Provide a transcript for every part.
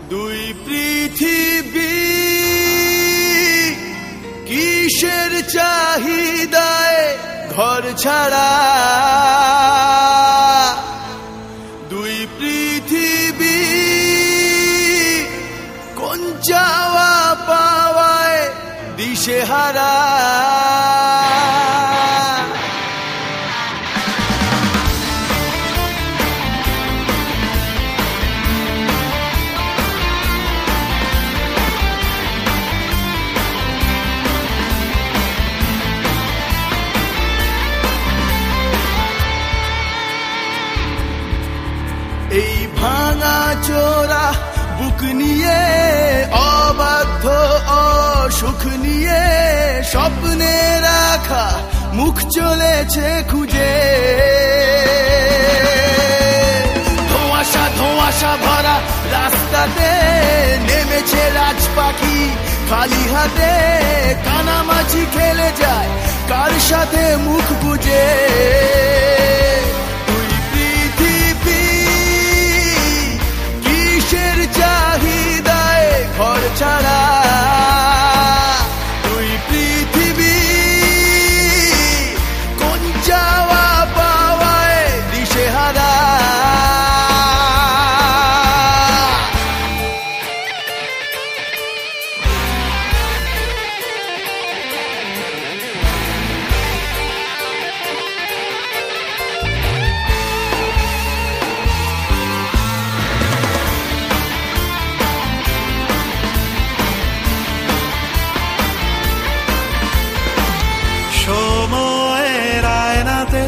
দুই পৃথিবী কিসের চাহিদায় ঘর ছাড়া, দুই পৃথিবী কোন চাওয়া পাওয়ায় দিশেহারা। এই ভাঙা চোরা বুক নিয়ে, অবাধ্য অসুখ নিয়ে, স্বপ্নে রাখা মুখ চলেছে খুঁজে। ধোঁয়াশা ধোঁয়াশা ভরা রাস্তাতে নেমেছে রাজ পাখি খালি হাতে, কানামাছি খেলে যায় কার সাথে মুখ বুঝে। চাহিদায় ঘর ছাড়া, দুই পৃথিবী কোন চাওয়া পাওয়ায় দিশেহারা। সময়ের আয়নাতে,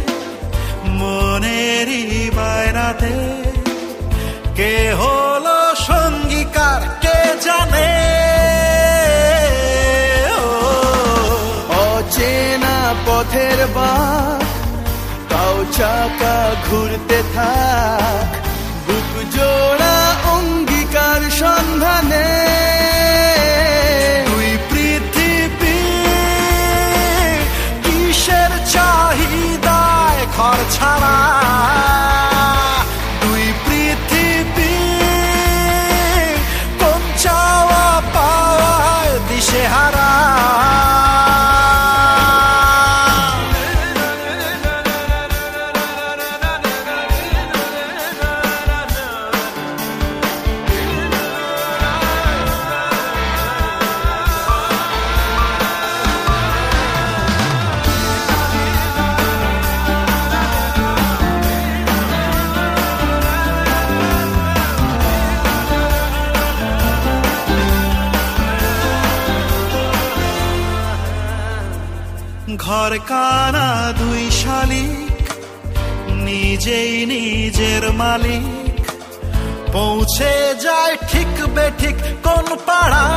মনেরই বায়নাতে, কে হলো সঙ্গীকার কে জানে। অচেনা পথের বাঁক, তাও চাকা ঘুরতে থাক, বুক জোড়া অঙ্গীকার সন্ধানে। চাহিদায় ঘর ছাড়া, দুই পৃথিবী কোন চাওয়া পাওয়ায় দিশেহারা। ঘর কানা দুই শালিক, নিজেই নিজের মালিক, পৌঁছে যায় ঠিক বেঠিক কোন পাড়া।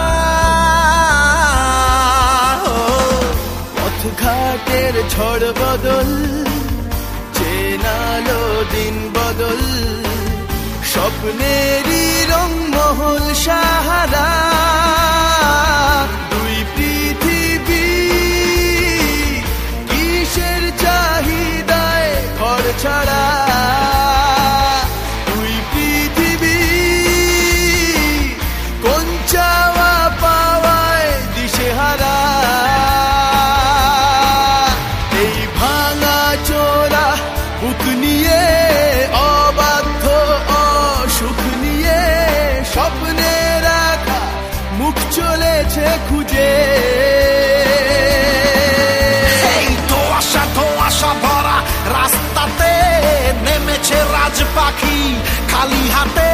পথঘাটের ঝড় বদল, চেনালো দিন বদল, স্বপ্নেরই রংমহল সাহারা। দুই পৃথিবী কিসের চাহিদায় ঘর ছাড়া, দুই পৃথিবী কোন চাওয়া পাওয়ায় দিশেহারা। এই ভাঙা চোরা বুক নিয়ে, অবাধ্য অসুখ নিয়ে, স্বপ্নে রাখা মুখ চলেছে খুঁজে। ধোঁয়াশা ধোঁয়াশা ভরা রাস্তাতে নেমেছে রাজ পাখি খালি হাতে,